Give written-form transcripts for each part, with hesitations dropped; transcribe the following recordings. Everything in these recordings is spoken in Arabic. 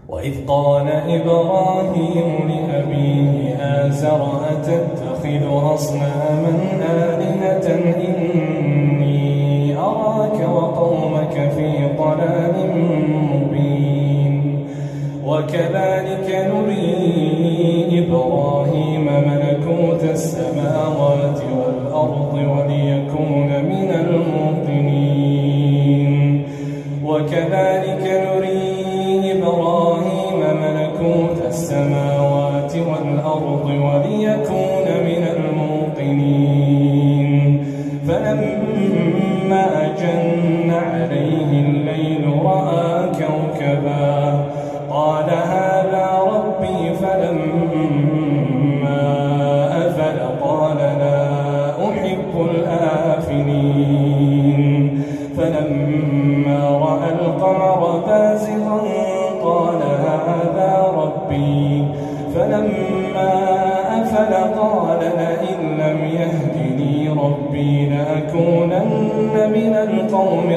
وإذ قال إبراهيم لأبيه آزر أتتخذ أصناما آلهة إني أراك وقومك في ضلال مبين وكذلك نري إبراهيم ملكوت السماوات والأرض وليكون من الموقنين وكذلك نري إبراهيم ملكوت السماوات والأرض وليكون من الموقنين فلما جن عليه الليل رأى كوكبا قال هذا ربي فلما أفل قال لا أحب الآفلين فلما رأى القمر بازغا قال هذا ربي فلما أفل قال لئن لم يهدني ربي لأكونن من القوم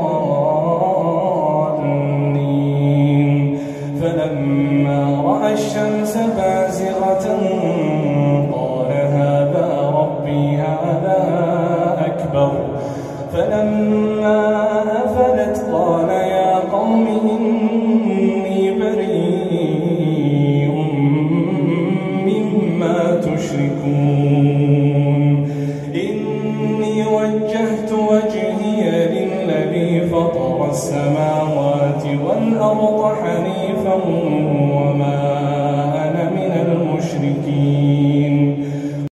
الضالين فلما رأى الشمس بازغة قال هذا ربي هذا أكبر فلما أفلت قال يا قوم إني بريء مما تشركون إني وجهت وجهي للذي فطر السماوات والأرض حنيفا وما